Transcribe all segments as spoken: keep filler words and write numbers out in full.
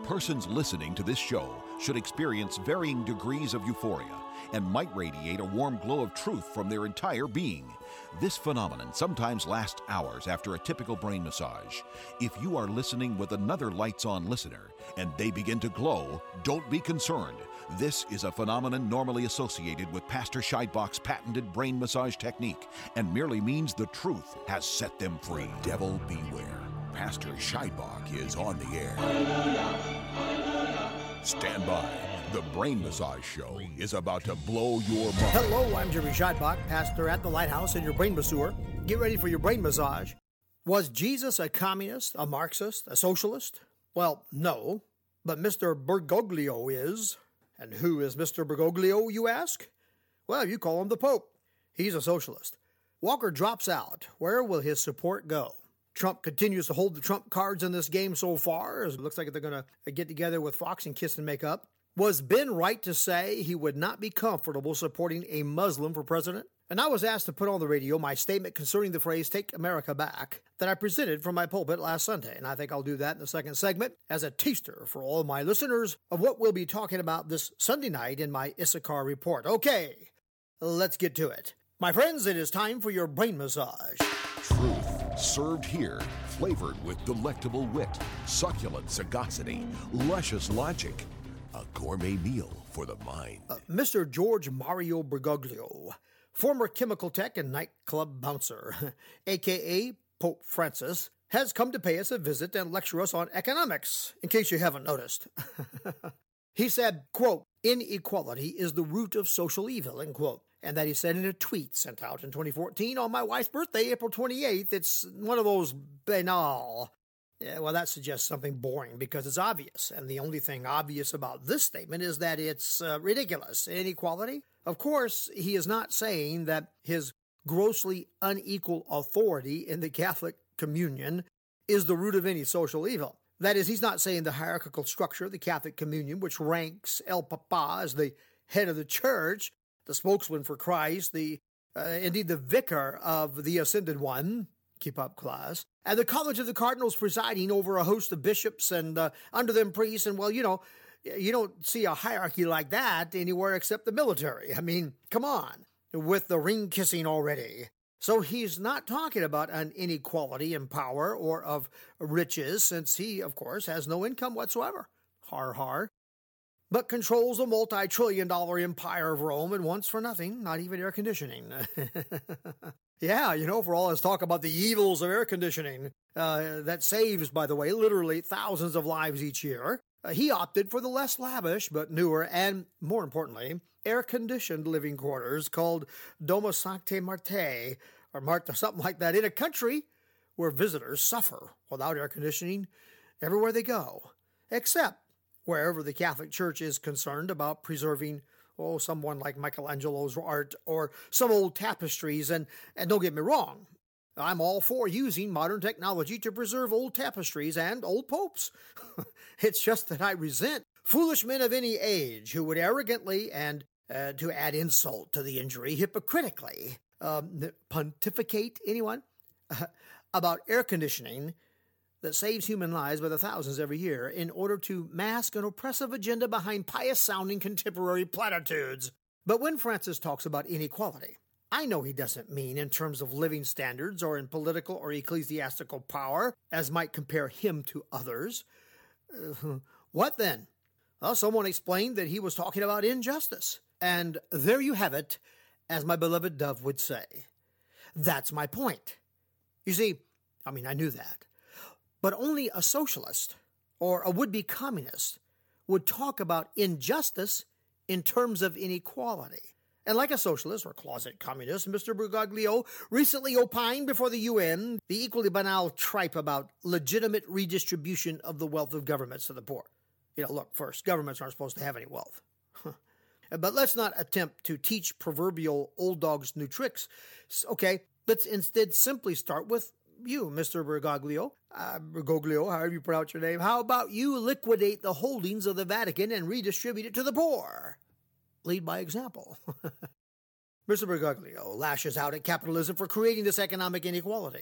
Persons listening to this show should experience varying degrees of euphoria and might radiate a warm glow of truth from their entire being. This phenomenon sometimes lasts hours after a typical brain massage. If you are listening with another lights-on listener and they begin to glow, don't be concerned. This is a phenomenon normally associated with Pastor Scheidbach's patented brain massage technique and merely means the truth has set them free. Devil beware. Pastor Scheidbach is on the air. Stand by. The Brain Massage Show is about to blow your mind. Hello, I'm Jerry Scheidbach, pastor at the Lighthouse and your brain masseur. Get ready for your brain massage. Was Jesus a communist, a Marxist, a socialist? Well, no, but Mister Bergoglio is. And who is Mister Bergoglio, you ask? Well, you call him the Pope. He's a socialist. Walker drops out. Where will his support go? Trump continues to hold the Trump cards in this game so far. It looks like they're going to get together with Fox and kiss and make up. Was Ben right to say he would not be comfortable supporting a Muslim for president? And I was asked to put on the radio my statement concerning the phrase, "Take America Back," that I presented from my pulpit last Sunday. And I think I'll do that in the second segment as a taster for all my listeners of what we'll be talking about this Sunday night in my Issachar Report. Okay, let's get to it. My friends, it is time for your brain massage. Truth served here, flavored with delectable wit, succulent sagacity, luscious logic. A gourmet meal for the mind. Uh, Mister George Mario Bergoglio, former chemical tech and nightclub bouncer, a k a. Pope Francis, has come to pay us a visit and lecture us on economics, in case you haven't noticed. He said, quote, "Inequality is the root of social evil," end quote. And that he said in a tweet sent out in twenty fourteen on my wife's birthday, April twenty-eighth. It's one of those banal. Yeah, well, that suggests something boring because it's obvious. And the only thing obvious about this statement is that it's uh, ridiculous. Inequality? Of course, he is not saying that his grossly unequal authority in the Catholic Communion is the root of any social evil. That is, he's not saying the hierarchical structure of the Catholic Communion, which ranks El Papa as the head of the church, the spokesman for Christ, the uh, indeed the vicar of the Ascended One, keep up class, and the College of the Cardinals presiding over a host of bishops and uh, under them priests, and well, you know, you don't see a hierarchy like that anywhere except the military. I mean, come on, with the ring kissing already. So he's not talking about an inequality in power or of riches, since he, of course, has no income whatsoever. Har har. But controls a multi-trillion dollar empire of Rome and wants for nothing, not even air conditioning. Yeah, you know, for all his talk about the evils of air conditioning, uh, that saves, by the way, literally thousands of lives each year, uh, he opted for the less lavish but newer and, more importantly, air-conditioned living quarters called Domus Sanctae Martae, or Marta, something like that, in a country where visitors suffer without air conditioning everywhere they go, except wherever the Catholic Church is concerned about preserving, oh, someone like Michelangelo's art or some old tapestries. And, and don't get me wrong, I'm all for using modern technology to preserve old tapestries and old popes. It's just that I resent foolish men of any age who would arrogantly and, uh, to add insult to the injury, hypocritically um, pontificate, anyone, uh, about air conditioning that saves human lives by the thousands every year in order to mask an oppressive agenda behind pious-sounding contemporary platitudes. But when Francis talks about inequality, I know he doesn't mean in terms of living standards or in political or ecclesiastical power, as might compare him to others. Uh, what then? Well, someone explained that he was talking about injustice. And there you have it, as my beloved Dove would say. That's my point. You see, I mean, I knew that. But only a socialist or a would-be communist would talk about injustice in terms of inequality. And like a socialist or closet communist, Mister Bergoglio recently opined before the U N the equally banal tripe about legitimate redistribution of the wealth of governments to the poor. You know, look, first, governments aren't supposed to have any wealth. But let's not attempt to teach proverbial old dogs new tricks. Okay, let's instead simply start with you, Mister Bergoglio, uh, Bergoglio, however you pronounce your name. How about you liquidate the holdings of the Vatican and redistribute it to the poor? Lead by example. Mister Bergoglio lashes out at capitalism for creating this economic inequality.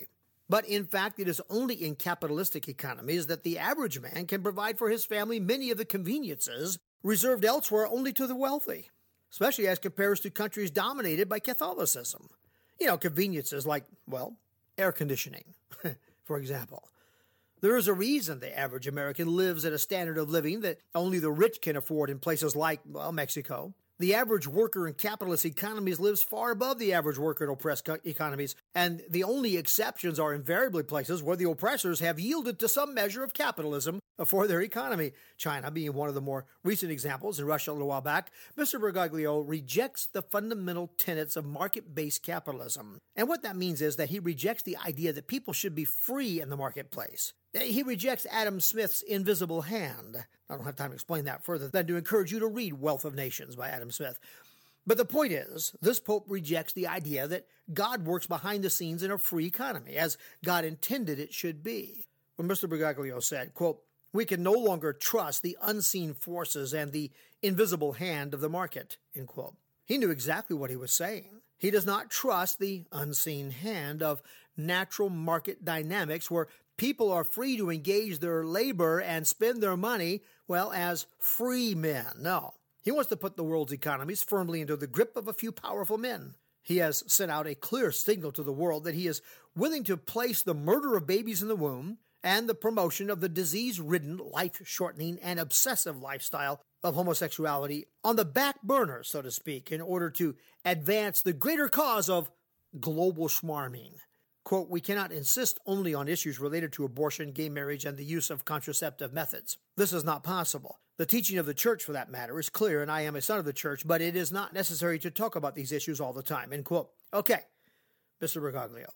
But in fact, it is only in capitalistic economies that the average man can provide for his family many of the conveniences reserved elsewhere only to the wealthy, especially as compared to countries dominated by Catholicism. You know, conveniences like, well, air conditioning, for example. There is a reason the average American lives at a standard of living that only the rich can afford in places like, well, Mexico. The average worker in capitalist economies lives far above the average worker in oppressed co- economies, and the only exceptions are invariably places where the oppressors have yielded to some measure of capitalism for their economy. China being one of the more recent examples, and Russia a little while back. Mister Bergoglio rejects the fundamental tenets of market-based capitalism. And what that means is that he rejects the idea that people should be free in the marketplace. He rejects Adam Smith's invisible hand. I don't have time to explain that further than to encourage you to read Wealth of Nations by Adam Smith. But the point is, this Pope rejects the idea that God works behind the scenes in a free economy, as God intended it should be. When Mister Bergoglio said, quote, "We can no longer trust the unseen forces and the invisible hand of the market," end quote. He knew exactly what he was saying. He does not trust the unseen hand of natural market dynamics where people are free to engage their labor and spend their money, well, as free men. No. He wants to put the world's economies firmly into the grip of a few powerful men. He has sent out a clear signal to the world that he is willing to place the murder of babies in the womb and the promotion of the disease-ridden, life-shortening, and obsessive lifestyle of homosexuality on the back burner, so to speak, in order to advance the greater cause of global schmarming. Quote, "We cannot insist only on issues related to abortion, gay marriage, and the use of contraceptive methods. This is not possible. The teaching of the church, for that matter, is clear, and I am a son of the church, but it is not necessary to talk about these issues all the time," end quote. Okay, Mister Bergoglio,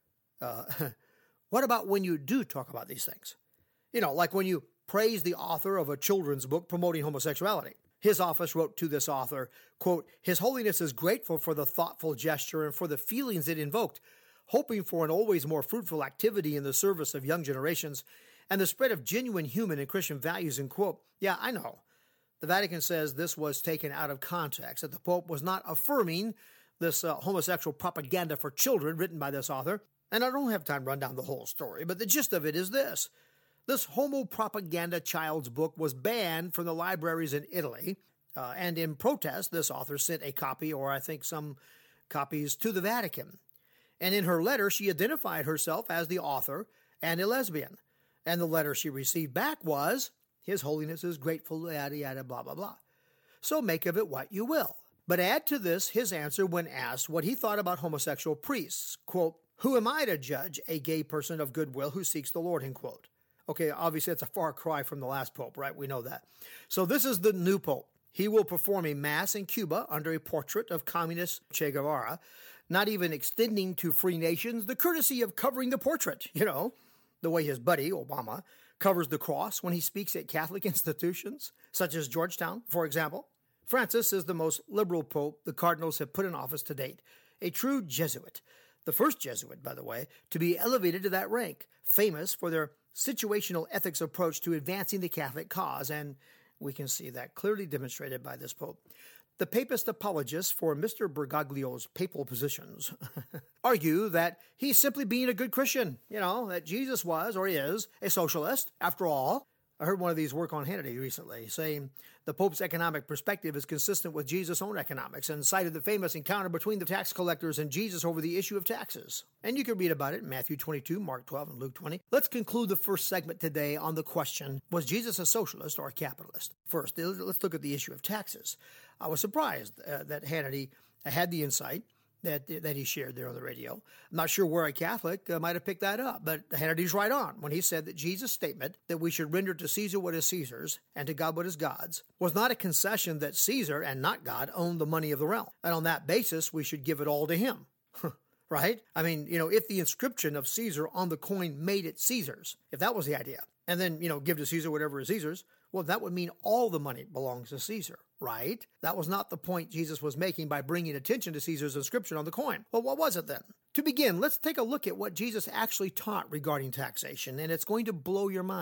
uh, what about when you do talk about these things? You know, like when you praise the author of a children's book promoting homosexuality. His office wrote to this author, quote, "His Holiness is grateful for the thoughtful gesture and for the feelings it invoked, hoping for an always more fruitful activity in the service of young generations and the spread of genuine human and Christian values," end quote. Yeah, I know. The Vatican says this was taken out of context, that the Pope was not affirming this uh, homosexual propaganda for children written by this author. And I don't have time to run down the whole story, but the gist of it is this. This homo propaganda child's book was banned from the libraries in Italy, uh, and in protest, this author sent a copy, or I think some copies, to the Vatican. And in her letter, she identified herself as the author and a lesbian. And the letter she received back was, "His Holiness is grateful, yada, yada, blah, blah, blah." So make of it what you will. But add to this his answer when asked what he thought about homosexual priests. Quote, "Who am I to judge a gay person of goodwill who seeks the Lord," end quote. Okay, obviously it's a far cry from the last Pope, right? We know that. So this is the new Pope. He will perform a mass in Cuba under a portrait of communist Che Guevara, not even extending to free nations the courtesy of covering the portrait, you know, the way his buddy, Obama, covers the cross when he speaks at Catholic institutions, such as Georgetown, for example. Francis is the most liberal Pope the cardinals have put in office to date, a true Jesuit, the first Jesuit, by the way, to be elevated to that rank, famous for their situational ethics approach to advancing the Catholic cause, and we can see that clearly demonstrated by this Pope. The papist apologists for Mister Bergoglio's papal positions argue that he's simply being a good Christian, you know, that Jesus was, or is, a socialist, after all. I heard one of these work on Hannity recently, saying the Pope's economic perspective is consistent with Jesus' own economics, and cited the famous encounter between the tax collectors and Jesus over the issue of taxes. And you can read about it in Matthew twenty-two, Mark twelve, and Luke twenty. Let's conclude the first segment today on the question, was Jesus a socialist or a capitalist? First, let's look at the issue of taxes. I was surprised uh, that Hannity had the insight that that he shared there on the radio. I'm not sure where a Catholic uh, might have picked that up, but Hannity's right on when he said that Jesus' statement that we should render to Caesar what is Caesar's and to God what is God's was not a concession that Caesar and not God owned the money of the realm. And on that basis, we should give it all to him. Right? I mean, you know, if the inscription of Caesar on the coin made it Caesar's, if that was the idea, and then, you know, give to Caesar whatever is Caesar's, well, that would mean all the money belongs to Caesar, right? That was not the point Jesus was making by bringing attention to Caesar's inscription on the coin. Well, what was it then? To begin, let's take a look at what Jesus actually taught regarding taxation, and it's going to blow your mind.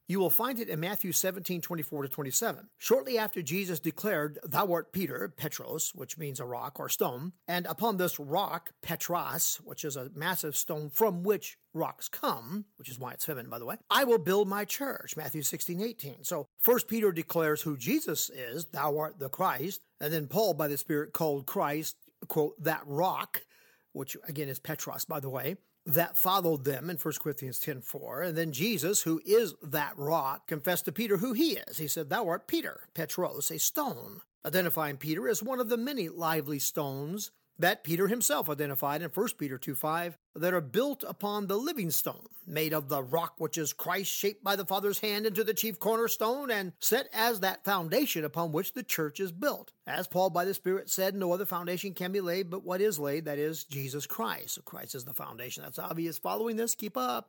You will find it in Matthew seventeen, twenty-four to twenty-seven. Shortly after Jesus declared, "Thou art Peter," Petros, which means a rock or stone, and upon this rock, Petros, which is a massive stone from which rocks come, which is why it's feminine, by the way, "I will build my church," Matthew sixteen, eighteen. So First Peter declares who Jesus is, "Thou art the Christ," and then Paul, by the Spirit, called Christ, quote, "that rock," which again is Petros, by the way, "that followed them," in First Corinthians ten four. And then Jesus, who is that rock, confessed to Peter who he is. He said, "Thou art Peter," Petros, a stone, identifying Peter as one of the many lively stones that Peter himself identified in First Peter two five, that are built upon the living stone, made of the rock which is Christ, shaped by the Father's hand into the chief cornerstone, and set as that foundation upon which the church is built. As Paul by the Spirit said, no other foundation can be laid but what is laid, that is, Jesus Christ. So Christ is the foundation. That's obvious. Following this, keep up.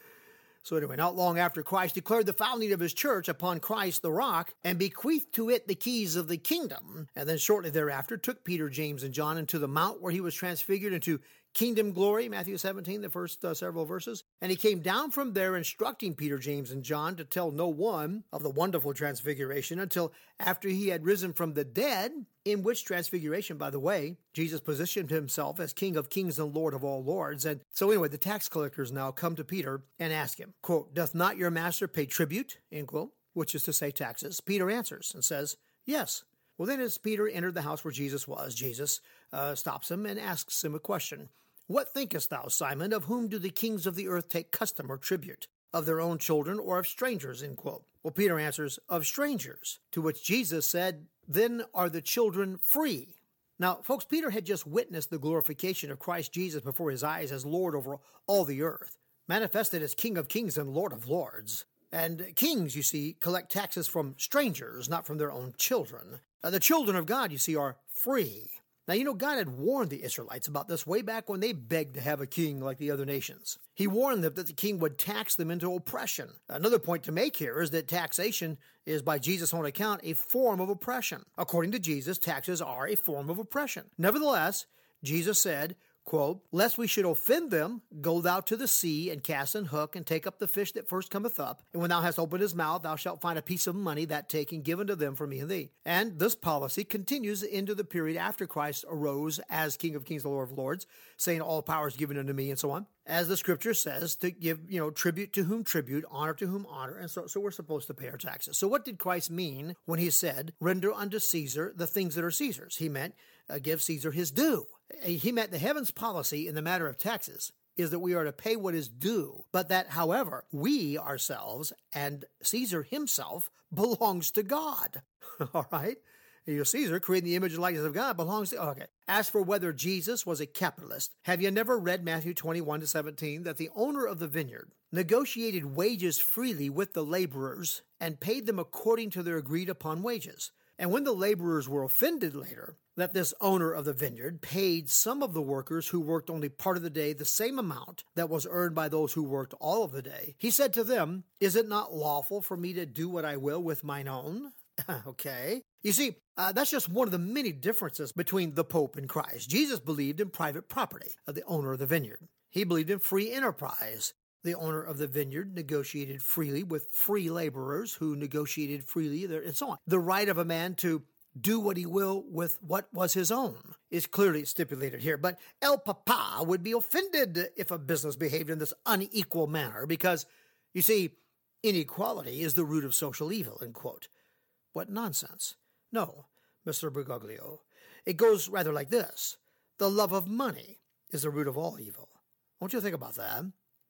So anyway, not long after Christ declared the founding of his church upon Christ the rock, and bequeathed to it the keys of the kingdom, and then shortly thereafter took Peter, James, and John into the mount where he was transfigured into kingdom glory, Matthew seventeen, the first uh, several verses. And he came down from there instructing Peter, James, and John to tell no one of the wonderful transfiguration until after he had risen from the dead, in which transfiguration, by the way, Jesus positioned himself as King of kings and Lord of all lords. And so anyway, the tax collectors now come to Peter and ask him, quote, "Doth not your master pay tribute," end quote, which is to say taxes? Peter answers and says, "Yes." Well, then as Peter entered the house where Jesus was, Jesus uh, stops him and asks him a question. "What thinkest thou, Simon, of whom do the kings of the earth take custom or tribute? Of their own children or of strangers?" End quote. Well, Peter answers, "Of strangers." To which Jesus said, "Then are the children free." Now, folks, Peter had just witnessed the glorification of Christ Jesus before his eyes as Lord over all the earth, manifested as King of kings and Lord of lords. And kings, you see, collect taxes from strangers, not from their own children. Uh, the children of God, you see, are free. Now, you know, God had warned the Israelites about this way back when they begged to have a king like the other nations. He warned them that the king would tax them into oppression. Another point to make here is that taxation is, by Jesus' own account, a form of oppression. According to Jesus, taxes are a form of oppression. Nevertheless, Jesus said, quote, "Lest we should offend them, go thou to the sea, and cast an hook, and take up the fish that first cometh up. And when thou hast opened his mouth, thou shalt find a piece of money, that take and give unto them for me and thee." And this policy continues into the period after Christ arose as King of kings, the Lord of lords, saying, "All power is given unto me," and so on. As the scripture says, to give, you know, tribute to whom tribute, honor to whom honor, and so, so we're supposed to pay our taxes. So what did Christ mean when he said, "Render unto Caesar the things that are Caesar's"? He meant, uh, give Caesar his due. He meant the heavens policy in the matter of taxes is that we are to pay what is due, but that, however, we ourselves and Caesar himself belongs to God. All right? You know, Caesar, creating the image and likeness of God, belongs to, okay. As for whether Jesus was a capitalist, have you never read Matthew twenty-one to seventeen, that the owner of the vineyard negotiated wages freely with the laborers and paid them according to their agreed upon wages? And when the laborers were offended later that this owner of the vineyard paid some of the workers who worked only part of the day the same amount that was earned by those who worked all of the day, he said to them, "Is it not lawful for me to do what I will with mine own?" Okay. You see, uh, that's just one of the many differences between the Pope and Christ. Jesus believed in private property of the owner of the vineyard. He believed in free enterprise. The owner of the vineyard negotiated freely with free laborers who negotiated freely, and so on. The right of a man to do what he will with what was his own is clearly stipulated here. But El Papa would be offended if a business behaved in this unequal manner because, you see, inequality is the root of social evil, end quote. What nonsense. No, Mister Bergoglio. It goes rather like this. The love of money is the root of all evil. Won't you think about that?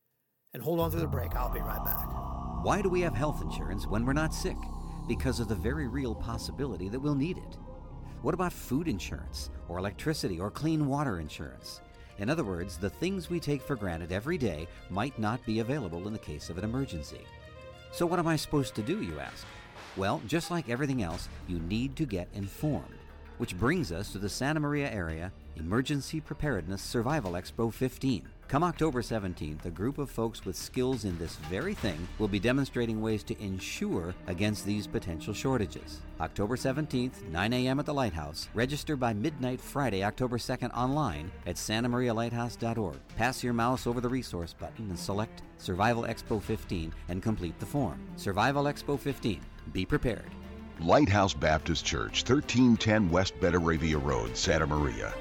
And hold on through the break. I'll be right back. Why do we have health insurance when we're not sick? Because of the very real possibility that we'll need it. What about food insurance, or electricity, or clean water insurance? In other words, the things we take for granted every day might not be available in the case of an emergency. So what am I supposed to do, you ask? Well, just like everything else, you need to get informed. Which brings us to the Santa Maria Area Emergency Preparedness Survival Expo fifteen. Come October seventeenth, a group of folks with skills in this very thing will be demonstrating ways to ensure against these potential shortages. October seventeenth, nine a.m. at the Lighthouse. Register by midnight Friday, October second online at santa maria lighthouse dot org. Pass your mouse over the resource button and select Survival Expo fifteen and complete the form. Survival Expo fifteen. Be prepared. Lighthouse Baptist Church, thirteen ten West Betaravia Road, Santa Maria.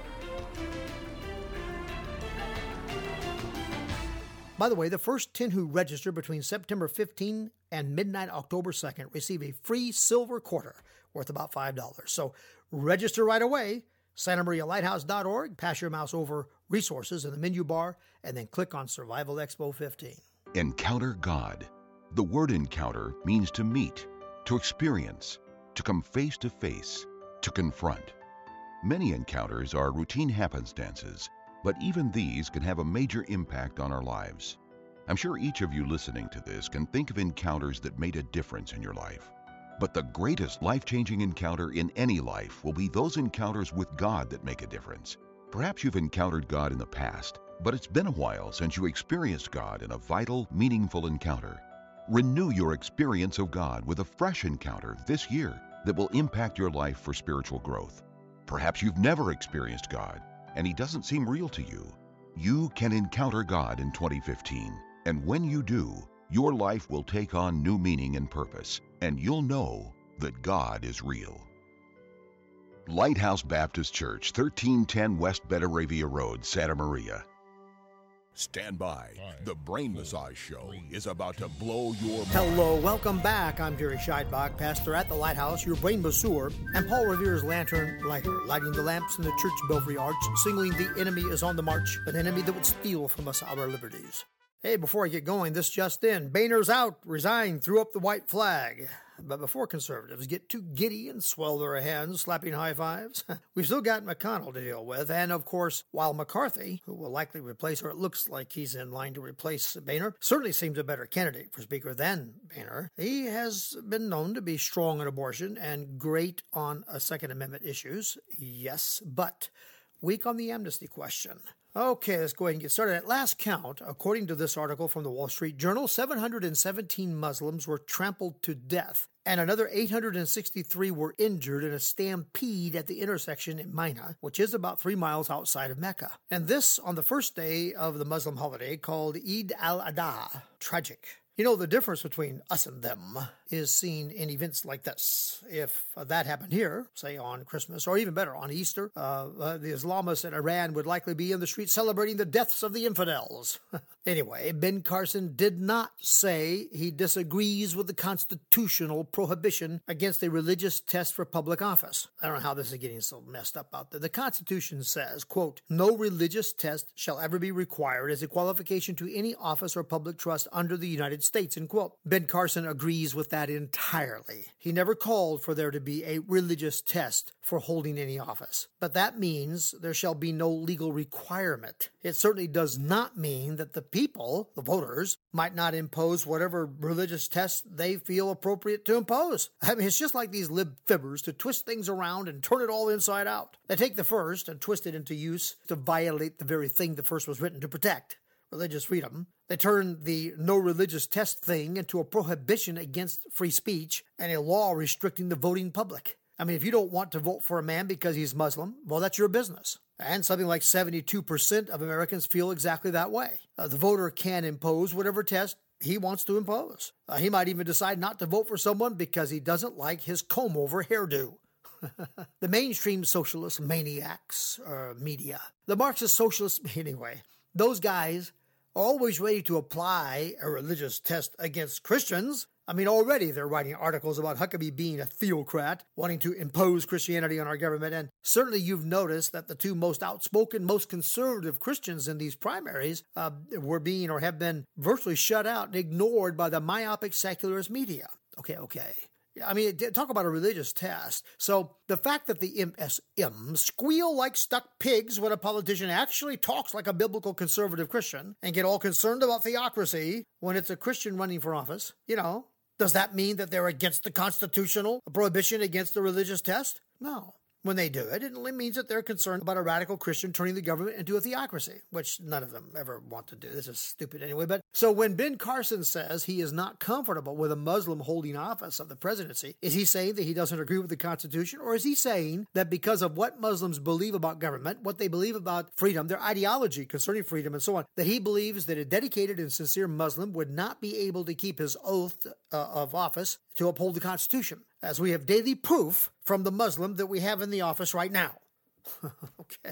By the way, the first ten who register between September fifteenth and midnight October second receive a free silver quarter worth about five dollars. So register right away, santa maria lighthouse dot org, pass your mouse over resources in the menu bar, and then click on Survival Expo fifteen. Encounter God. The word encounter means to meet, to experience, to come face to face, to confront. Many encounters are routine happenstances, but even these can have a major impact on our lives. I'm sure each of you listening to this can think of encounters that made a difference in your life. But the greatest life-changing encounter in any life will be those encounters with God that make a difference. Perhaps you've encountered God in the past, but it's been a while since you experienced God in a vital, meaningful encounter. Renew your experience of God with a fresh encounter this year that will impact your life for spiritual growth. Perhaps you've never experienced God, and He doesn't seem real to you. You can encounter God in twenty fifteen, and when you do, your life will take on new meaning and purpose, and you'll know that God is real. Lighthouse Baptist Church, thirteen ten West Betaravia Road, Santa Maria. Stand by. The Brain Massage Show is about to blow your mind. Hello, welcome back. I'm Jerry Scheidbach, pastor at the Lighthouse, your brain masseur, and Paul Revere's lantern lighter, lighting the lamps in the church belfry arch, signaling the enemy is on the march, an enemy that would steal from us our liberties. Hey, before I get going, this just in. Boehner's out, resigned, threw up the white flag. But before conservatives get too giddy and swell their hands, slapping high fives, we've still got McConnell to deal with. And, of course, while McCarthy, who will likely replace, or it looks like he's in line to replace Boehner, certainly seems a better candidate for Speaker than Boehner, he has been known to be strong on abortion and great on uh, Second Amendment issues. Yes, but weak on the amnesty question. Okay, let's go ahead and get started. At last count, according to this article from the Wall Street Journal, seven hundred seventeen Muslims were trampled to death, and another eight hundred sixty-three were injured in a stampede at the intersection in Mina, which is about three miles outside of Mecca. And this on the first day of the Muslim holiday called Eid al-Adha. Tragic. You know, the difference between us and them is seen in events like this. If uh, that happened here, say on Christmas, or even better, on Easter, uh, uh, the Islamists in Iran would likely be in the streets celebrating the deaths of the infidels. Anyway, Ben Carson did not say he disagrees with the constitutional prohibition against a religious test for public office. I don't know how this is getting so messed up out there. The Constitution says, quote, no religious test shall ever be required as a qualification to any office or public trust under the United States, end quote. Ben Carson agrees with that entirely. He never called for there to be a religious test for holding any office. But that means there shall be no legal requirement. It certainly does not mean that the people, the voters, might not impose whatever religious test they feel appropriate to impose. I mean, it's just like these lib-fibbers to twist things around and turn it all inside out. They take the first and twist it into use to violate the very thing the first was written to protect, religious freedom. They turn the no religious test thing into a prohibition against free speech and a law restricting the voting public. I mean, if you don't want to vote for a man because he's Muslim, well, that's your business. And something like seventy-two percent of Americans feel exactly that way. Uh, the voter can impose whatever test he wants to impose. Uh, he might even decide not to vote for someone because he doesn't like his comb-over hairdo. The mainstream socialist maniacs, or media, the Marxist socialists, anyway, those guys are always ready to apply a religious test against Christians. I mean, already they're writing articles about Huckabee being a theocrat, wanting to impose Christianity on our government, and certainly you've noticed that the two most outspoken, most conservative Christians in these primaries uh, were being or have been virtually shut out and ignored by the myopic secularist media. Okay, okay. I mean, talk about a religious test. So the fact that the M S M squeal like stuck pigs when a politician actually talks like a biblical conservative Christian and get all concerned about theocracy when it's a Christian running for office, you know, does that mean that they're against the constitutional prohibition against the religious test? No. When they do it, it means that they're concerned about a radical Christian turning the government into a theocracy, which none of them ever want to do. This is stupid anyway. But so when Ben Carson says he is not comfortable with a Muslim holding office of the presidency, is he saying that he doesn't agree with the Constitution? Or is he saying that because of what Muslims believe about government, what they believe about freedom, their ideology concerning freedom and so on, that he believes that a dedicated and sincere Muslim would not be able to keep his oath uh, of office to uphold the Constitution, as we have daily proof from the Muslim that we have in the office right now. Okay.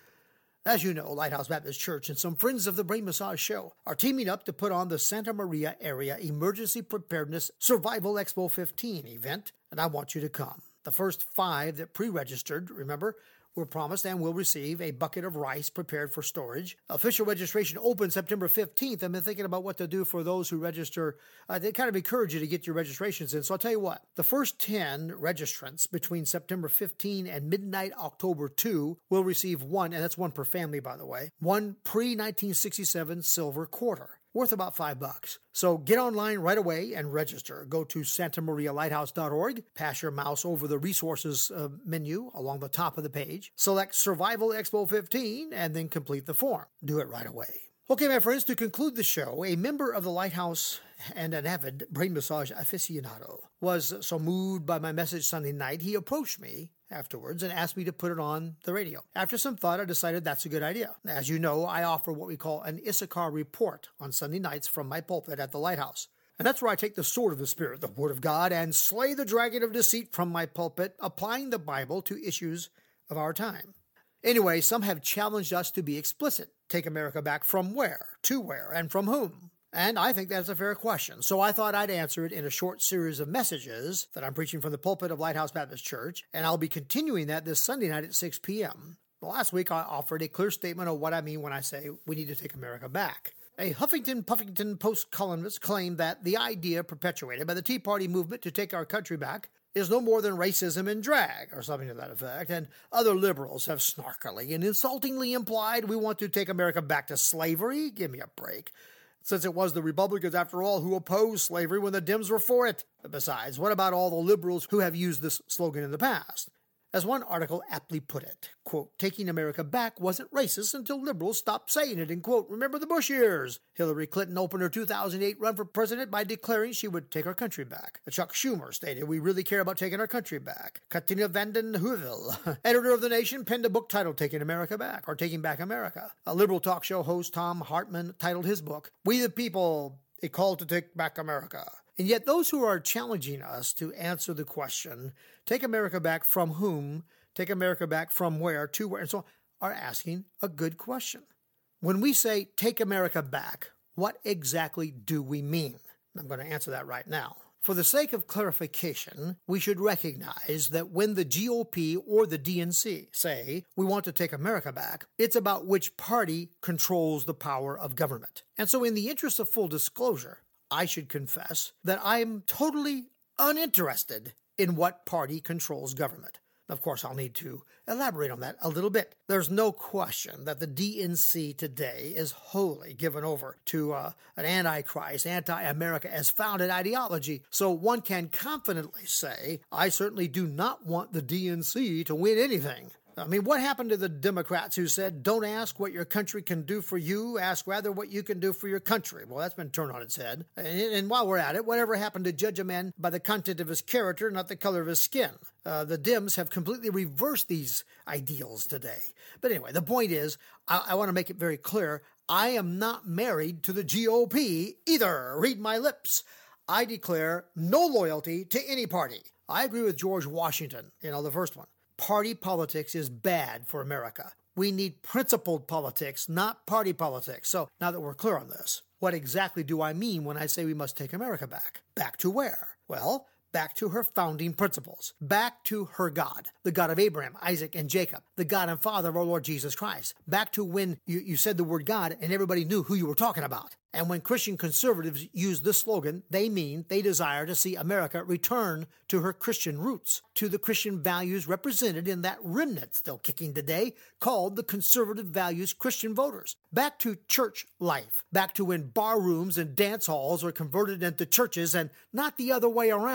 As you know, Lighthouse Baptist Church and some friends of the Brain Massage Show are teaming up to put on the Santa Maria Area Emergency Preparedness Survival Expo fifteen event, and I want you to come. The first five that pre-registered, remember, were promised and will receive a bucket of rice prepared for storage. Official registration opens September fifteenth. I've been thinking about what to do for those who register. Uh, they kind of encourage you to get your registrations in. So I'll tell you what, the first ten registrants between September fifteenth and midnight October second will receive one, and that's one per family, by the way, one pre-nineteen sixty-seven silver quarter, worth about five bucks. So get online right away and register. Go to santa maria lighthouse dot org, pass your mouse over the resources uh, menu along the top of the page, select Survival Expo fifteen, and then complete the form. Do it right away. Okay, my friends, to conclude the show, a member of the Lighthouse and an avid brain massage aficionado was so moved by my message Sunday night, he approached me afterwards and asked me to put it on the radio. After some thought, I decided that's a good idea. As you know, I offer what we call an Issachar report on Sunday nights from my pulpit at the Lighthouse. And that's where I take the sword of the Spirit, the Word of God, and slay the dragon of deceit from my pulpit, applying the Bible to issues of our time. Anyway, some have challenged us to be explicit. Take America back from where, to where, and from whom? And I think that's a fair question. So I thought I'd answer it in a short series of messages that I'm preaching from the pulpit of Lighthouse Baptist Church, and I'll be continuing that this Sunday night at six p.m. Last week, I offered a clear statement of what I mean when I say we need to take America back. A Huffington Puffington Post columnist claimed that the idea perpetuated by the Tea Party movement to take our country back is no more than racism in drag, or something to that effect, and other liberals have snarkily and insultingly implied we want to take America back to slavery. Give me a break. Since it was the Republicans, after all, who opposed slavery when the Dems were for it. Besides, what about all the liberals who have used this slogan in the past? As one article aptly put it, quote, taking America back wasn't racist until liberals stopped saying it, and, quote, remember the Bush years. Hillary Clinton opened her two thousand eight run for president by declaring she would take our country back. Chuck Schumer stated, we really care about taking our country back. Katina vanden Heuvel, editor of The Nation, penned a book titled Taking America Back, or Taking Back America. A liberal talk show host, Tom Hartman, titled his book, We the People, A Call to Take Back America. And yet those who are challenging us to answer the question, take America back from whom, take America back from where, to where, and so on, are asking a good question. When we say take America back, what exactly do we mean? I'm going to answer that right now. For the sake of clarification, we should recognize that when the G O P or the D N C say we want to take America back, it's about which party controls the power of government. And so in the interest of full disclosure, I should confess that I'm totally uninterested in what party controls government. Of course, I'll need to elaborate on that a little bit. There's no question that the D N C today is wholly given over to uh, an antichrist, anti-America as founded ideology. So one can confidently say, I certainly do not want the D N C to win anything. I mean, what happened to the Democrats who said, don't ask what your country can do for you, ask rather what you can do for your country? Well, that's been turned on its head. And, and while we're at it, whatever happened to judge a man by the content of his character, not the color of his skin? Uh, the Dems have completely reversed these ideals today. But anyway, the point is, I, I want to make it very clear, I am not married to the G O P either. Read my lips. I declare no loyalty to any party. I agree with George Washington, you know, the first one. Party politics is bad for America. We need principled politics, not party politics. So now that we're clear on this, what exactly do I mean when I say we must take America back? Back to where? Well, back to her founding principles. Back to her God, the God of Abraham, Isaac, and Jacob, the God and Father of our Lord Jesus Christ. Back to when you, you said the word God and everybody knew who you were talking about. And when Christian conservatives use this slogan, they mean they desire to see America return to her Christian roots, to the Christian values represented in that remnant still kicking today called the conservative values Christian voters. Back to church life, back to when bar rooms and dance halls are converted into churches and not the other way around.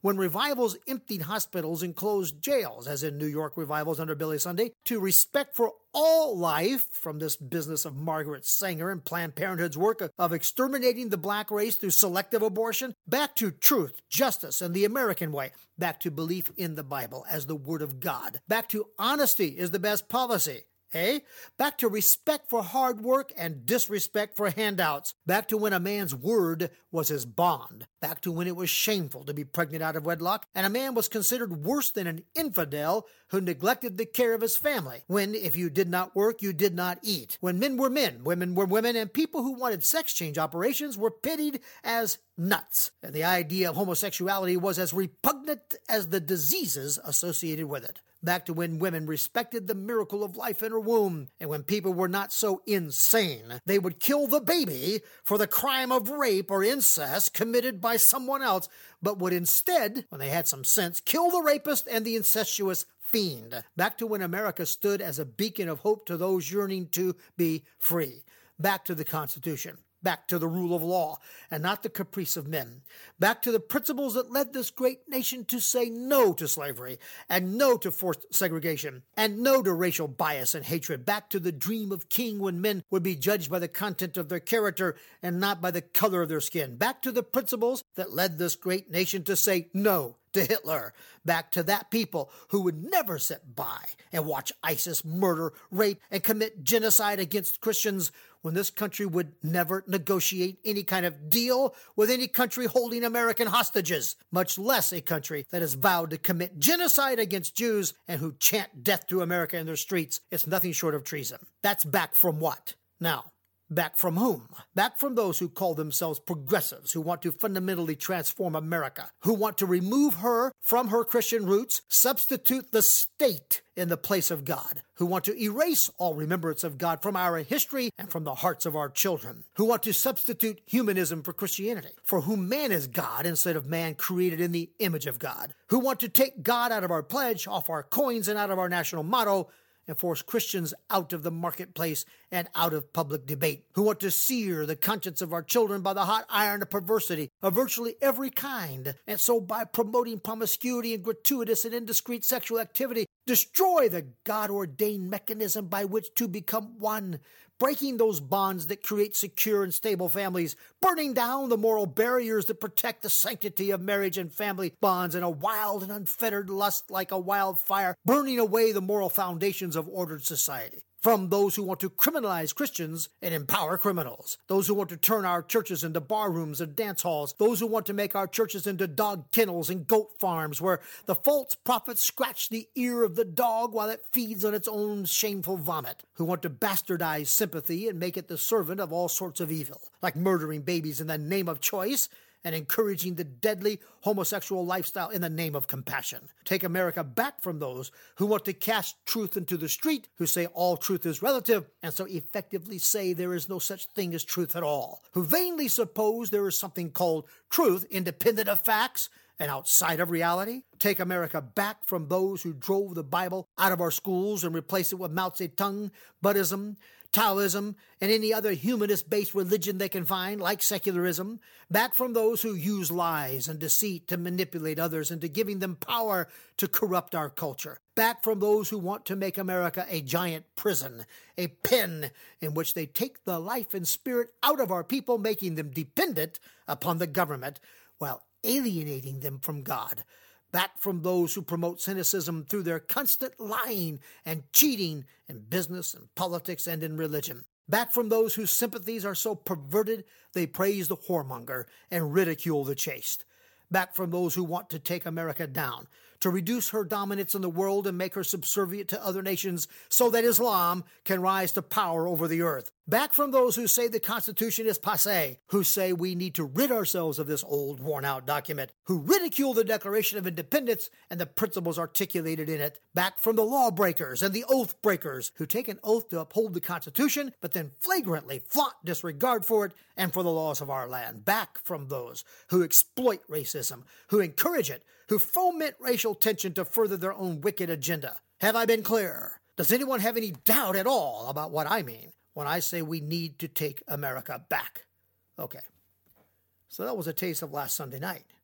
when revivals emptied hospitals and closed jails, as in New York revivals under Billy Sunday, to respect for all life, from this business of Margaret Sanger and Planned Parenthood's work of exterminating the black race through selective abortion, back to truth, justice, and the American way, back to belief in the Bible as the Word of God, back to honesty is the best policy. Eh? Back to respect for hard work and disrespect for handouts. Back to when a man's word was his bond. Back to when it was shameful to be pregnant out of wedlock, and a man was considered worse than an infidel who neglected the care of his family. When, if you did not work, you did not eat. When men were men, women were women, and people who wanted sex change operations were pitied as nuts. And the idea of homosexuality was as repugnant as the diseases associated with it. Back to when women respected the miracle of life in her womb, and when people were not so insane, they would kill the baby for the crime of rape or incest committed by someone else, but would instead, when they had some sense, kill the rapist and the incestuous fiend. Back to when America stood as a beacon of hope to those yearning to be free. Back to the Constitution. Back to the rule of law, and not the caprice of men. Back to the principles that led this great nation to say no to slavery, and no to forced segregation, and no to racial bias and hatred. Back to the dream of king when men would be judged by the content of their character and not by the color of their skin. Back to the principles that led this great nation to say no to Hitler. Back to that people who would never sit by and watch ISIS murder, rape, and commit genocide against Christians, when this country would never negotiate any kind of deal with any country holding American hostages, much less a country that has vowed to commit genocide against Jews and who chant death to America in their streets. It's nothing short of treason. That's back from what? Now, back from whom? Back from those who call themselves progressives, who want to fundamentally transform America, who want to remove her from her Christian roots, substitute the state in the place of God, who want to erase all remembrance of God from our history and from the hearts of our children, who want to substitute humanism for Christianity, for whom man is God instead of man created in the image of God, who want to take God out of our pledge, off our coins, and out of our national motto, and force Christians out of the marketplace and out of public debate, who want to sear the conscience of our children by the hot iron of perversity of virtually every kind, and so by promoting promiscuity and gratuitous and indiscreet sexual activity, destroy the God-ordained mechanism by which to become one, breaking those bonds that create secure and stable families, burning down the moral barriers that protect the sanctity of marriage and family bonds in a wild and unfettered lust like a wildfire, burning away the moral foundations of ordered society. From those who want to criminalize Christians and empower criminals, those who want to turn our churches into bar rooms and dance halls, those who want to make our churches into dog kennels and goat farms where the false prophets scratch the ear of the dog while it feeds on its own shameful vomit, who want to bastardize sympathy and make it the servant of all sorts of evil, like murdering babies in the name of choice and encouraging the deadly homosexual lifestyle in the name of compassion. Take America back from those who want to cast truth into the street, who say all truth is relative, and so effectively say there is no such thing as truth at all, who vainly suppose there is something called truth independent of facts and outside of reality. Take America back from those who drove the Bible out of our schools and replaced it with Mao Zedong, Buddhism, Taoism, and any other humanist-based religion they can find, like secularism, back from those who use lies and deceit to manipulate others into giving them power to corrupt our culture, back from those who want to make America a giant prison, a pen in which they take the life and spirit out of our people, making them dependent upon the government while alienating them from God. Back from those who promote cynicism through their constant lying and cheating in business and politics and in religion. Back from those whose sympathies are so perverted they praise the whoremonger and ridicule the chaste. Back from those who want to take America down, to reduce her dominance in the world and make her subservient to other nations so that Islam can rise to power over the earth. Back from those who say the Constitution is passé, who say we need to rid ourselves of this old, worn-out document, who ridicule the Declaration of Independence and the principles articulated in it. Back from the lawbreakers and the oath breakers, who take an oath to uphold the Constitution, but then flagrantly flaunt disregard for it and for the laws of our land. Back from those who exploit racism, who encourage it, who foment racial tension to further their own wicked agenda. Have I been clear? Does anyone have any doubt at all about what I mean when I say we need to take America back? Okay. So that was a taste of last Sunday night.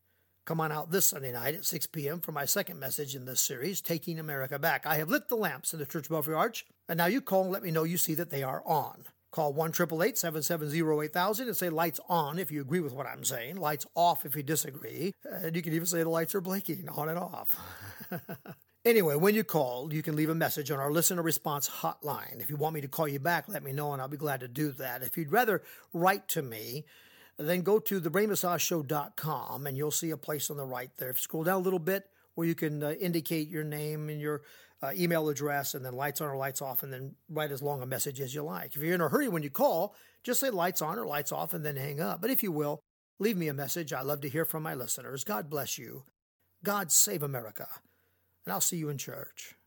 come on out this Sunday night at six p.m. for my second message in this series, Taking America Back. I have lit the lamps in the Church Belfry Arch, and now you call and let me know you see that they are on. Call one eight eight eight, seven seven zero, eight thousand and say lights on if you agree with what I'm saying, lights off if you disagree, and you can even say the lights are blinking on and off. Anyway, when you call, you can leave a message on our listener response hotline. If you want me to call you back, let me know, and I'll be glad to do that. If you'd rather write to me, then go to the brain massage show dot com, and you'll see a place on the right there. If you scroll down a little bit, where you can uh, indicate your name and your uh, email address, and then lights on or lights off, and then write as long a message as you like. If you're in a hurry when you call, just say lights on or lights off, and then hang up. But if you will, leave me a message. I love to hear from my listeners. God bless you. God save America. And I'll see you in church.